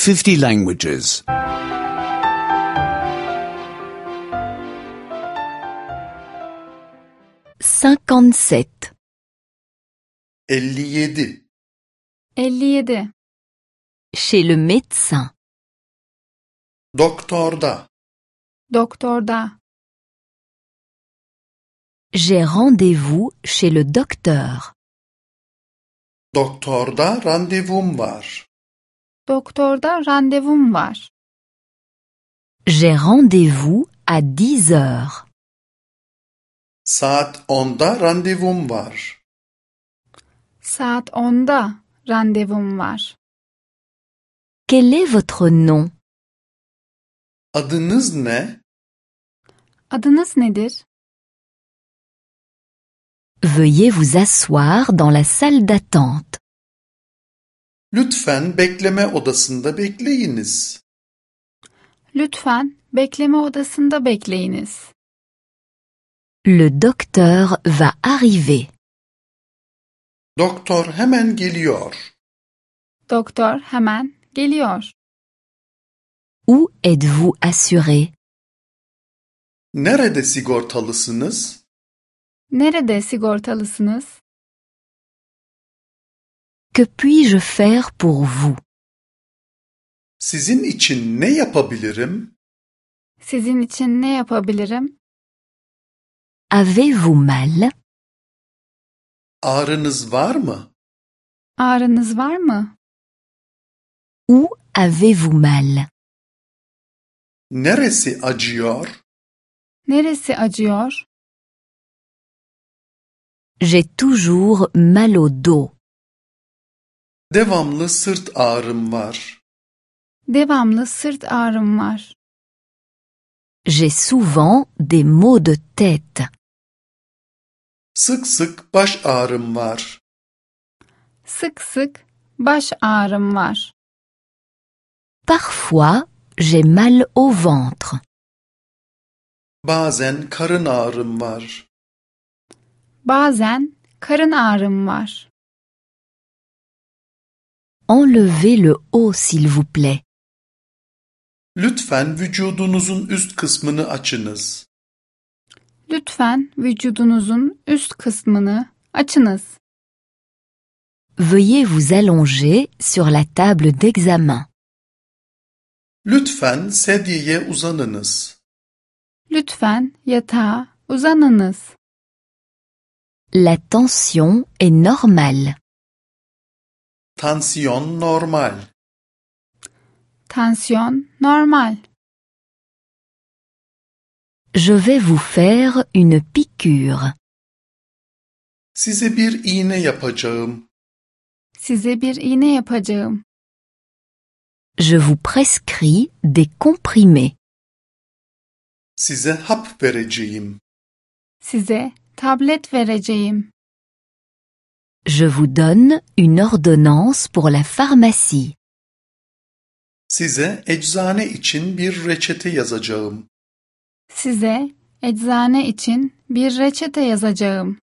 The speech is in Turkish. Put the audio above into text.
50 languages. 57. 57. 57. Chez le médecin. Doktorda. Doktorda. J'ai rendez-vous chez le docteur. Doktorda randevum var. Doktorda randevum var. J'ai rendez-vous à 10 heures. Saat 10'da randevum var. Saat 10'da randevum var. Quel est votre nom? Adınız ne? Adınız nedir? Veuillez vous asseoir dans la salle d'attente. Lütfen bekleme odasında bekleyiniz. Lütfen bekleme odasında bekleyiniz. Le docteur va arriver. Doktor hemen geliyor. Doktor hemen geliyor. Où êtes-vous assuré? Nerede sigortalısınız? Nerede sigortalısınız? Que puis-je faire pour vous? Sizin için ne yapabilirim? Sizin için ne yapabilirim? Avez-vous mal? Ağrınız var mı? Ağrınız var mı? Où avez-vous mal? Neresi acıyor? Neresi acıyor? J'ai toujours mal au dos. Devamlı sırt ağrım var. Devamlı sırt ağrım var. J'ai souvent des maux de tête. Sık sık baş ağrım var. Sık sık baş ağrım var. Parfois, j'ai mal au ventre. Bazen karın ağrım var. Bazen karın ağrım var. Enlevez le haut, s'il vous plaît. Lütfen vücudunuzun üst kısmını açınız. Lütfen vücudunuzun üst kısmını açınız. Veuillez vous allonger sur la table d'examen. Lütfen sedyeye uzanınız. Lütfen yatağa uzanınız. La tension est normale. Tansiyon normal. Tansiyon normal. Je vais vous faire une piqûre. Size bir iğne yapacağım. Size bir iğne yapacağım. Je vous prescris des comprimés. Size hap vereceğim. Size tablet vereceğim. Je vous donne une ordonnance pour la pharmacie. Size eczane için bir reçete yazacağım. Size eczane için bir reçete yazacağım.